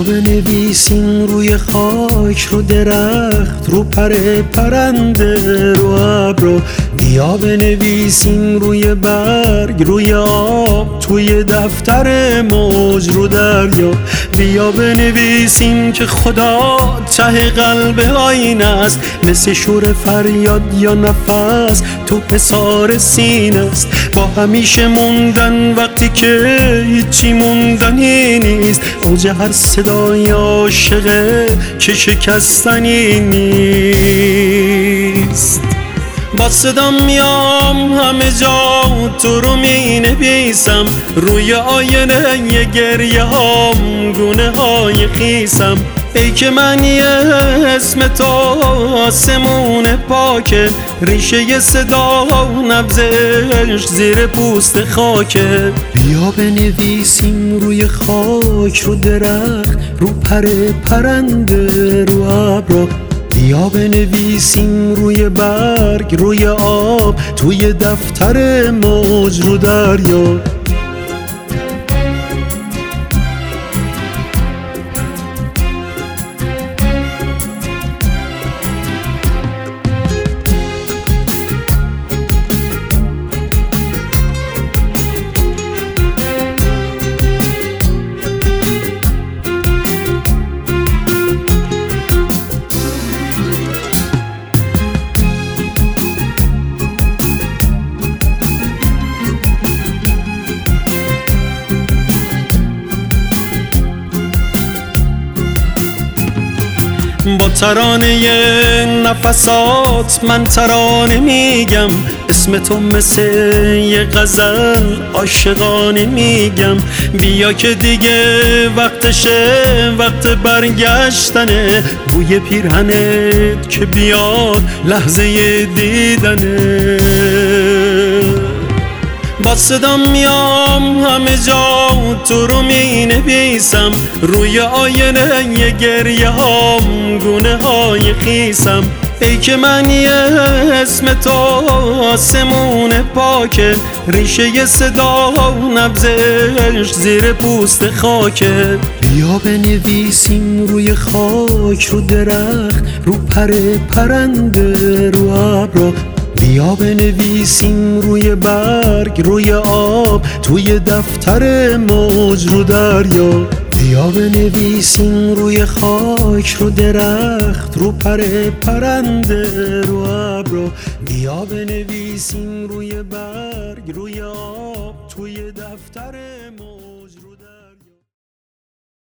بنویسیم روی خاک، رو درخت، رو پرنده، رو ابر. بیا بنویسیم روی برگ، روی آب، توی دفتر موج، رو دریا. بیا بنویسیم که خدا ته قلب آینه است، مثل شور فریاد یا نفس تو حصار سینه است. با همیشه موندن وقتی که هیچی موندنی نیست، اوج هر صدای عاشقه که شکستنی نیست. با صدا میام همه جا تو رو می نویسم، روی آینه ی گریه هام گونه های خیسم. ای که معنی اسم تو آسمون پاکه، ریشه صدا نبضش زیر پوست خاکه. بیا بنویسیم روی خاک، رو درخت، رو پرنده، رو ابر. بیا بنویسیم روی برگ، روی آب، توی دفتر موج، رو دریا. با ترانه نفسات من ترانه میگم، اسم تو مثل یه غزل عاشقانه میگم. بیا که دیگه وقتشه، وقت برگشتنه، بوی پیرهنت که بیاد لحظه دیدنه. با صدا میام همه جا تو رو می نویسم، روی آینه ی گریه هام گونه های خیسم. ای که معنی اسم تو آسمون پاکه، ریشه صدا نبضش زیر پوست خاکه. بیا بنویسیم روی خاک، رو درخت، رو پرنده، رو ابر. بیا بنویسیم روی برگ، روی آب، توی دفتر موج، رو دریا. بیا بنویسیم روی خاک، رو درخت، رو پرنده، رو ابر. بیا بنویسیم روی برگ، روی آب، توی دفتر موج، رو